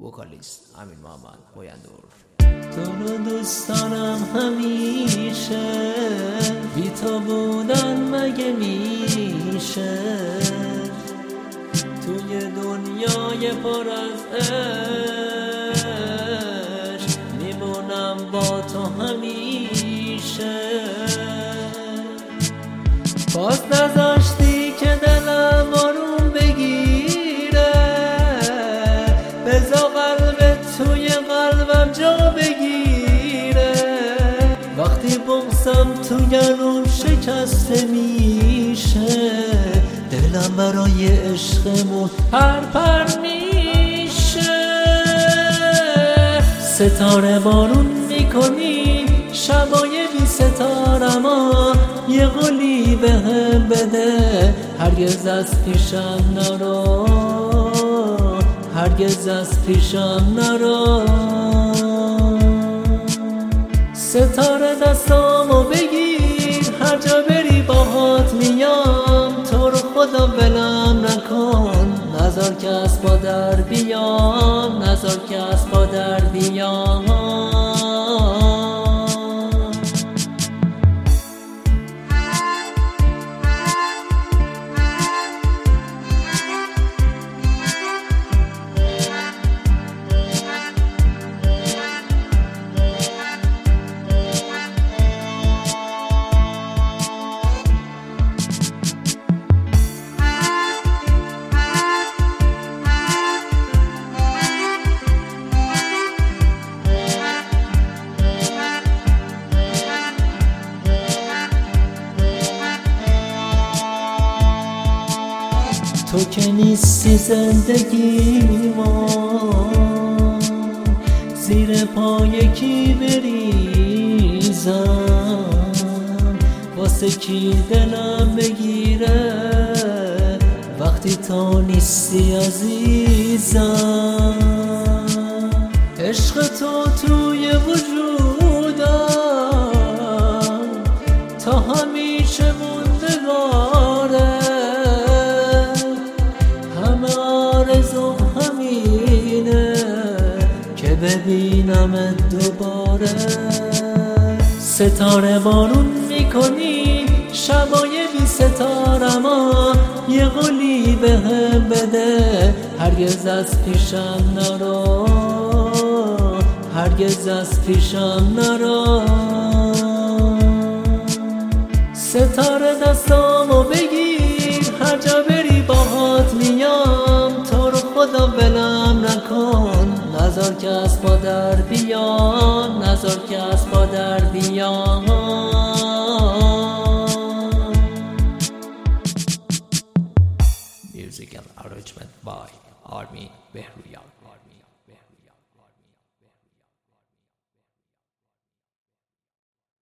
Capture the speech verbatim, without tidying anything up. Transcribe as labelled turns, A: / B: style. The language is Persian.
A: وکالیست امین محمد بویندور.
B: تو رو دوست دارم همیشه، بی تو بودن مگه میشه؟ توی دنیای پر از عشق میمونم با تو همیشه. باز نذاشتی که دلم آروم بگیره، بذار قلبت توی قلبم جا بگیره. وقتی بغضم تو گلوم شکسته میشه، دلم برای عشقمون پر پر میشه. ستاره بارون میکنی شبای بی ستاره، ما یه قولی بهم بده، هرگز از پیشم نرو، هرگز از پیشم نرو. ستاره دستامو بگیر، هر جا بری باهات میام، تو رو خدا ولم نکن، نذار که از پا در بیام، نذار که از پا در بیام. تو که نیستی زندگیمو زیر پای کی بریزم، واسه کی دلم بگیره وقتی تو نیستی عزیزم. عشق تو توی وجودم تا همیشه موندگاره، آرزوم همینه که ببینمت دوباره. ستاره بارون میکنی شبای بی ستاره، ما یه قولی بهم بده، هرگز از پیشم نرو، هرگز از پیشم نرو. ستاره دستامو بگیر، هر جا بری باهات میام، تو رو خدا ولم نکن، نذار که از پا در بیام، نذار که از پا در بیام.
A: Music and arrangement by Armin Behruyan.